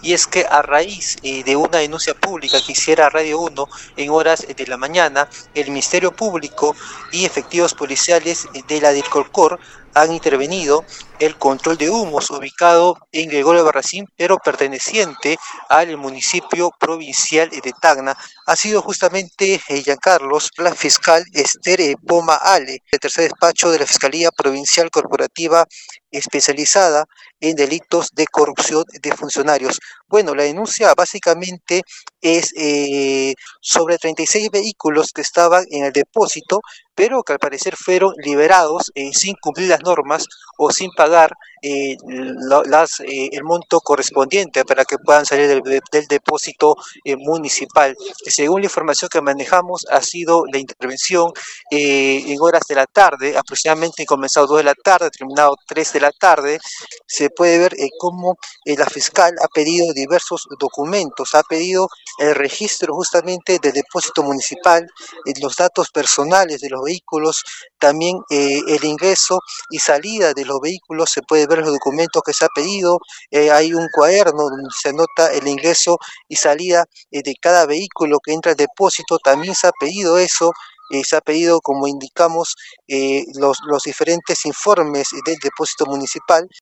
y es que a raíz de una denuncia pública que hiciera Radio Uno en horas de la mañana, el Ministerio Público y efectivos policiales de la DIRCOLCOR han intervenido el control de humos ubicado en Gregorio Barracín, pero perteneciente al municipio provincial de Tacna. Ha sido justamente Giancarlos, la fiscal Esther Poma Ale, del tercer despacho de la Fiscalía Provincial Corporativa especializada en delitos de corrupción de funcionarios. Bueno, la denuncia básicamente es sobre 36 vehículos que estaban en el depósito, pero que al parecer fueron liberados sin cumplir las normas o sin pagar el monto correspondiente para que puedan salir del depósito municipal. Según la información que manejamos, ha sido la intervención en horas de la tarde, aproximadamente comenzado 2 de la tarde, terminado 3 de la tarde. Se puede ver cómo la fiscal ha pedido diversos documentos, ha pedido el registro justamente del depósito municipal, los datos personales de los vehículos, también el ingreso y salida de los vehículos. Se puede ver los documentos que se ha pedido, hay un cuaderno donde se anota el ingreso y salida de cada vehículo que entra al depósito, también se ha pedido eso. Se ha pedido, como indicamos, los diferentes informes del depósito municipal.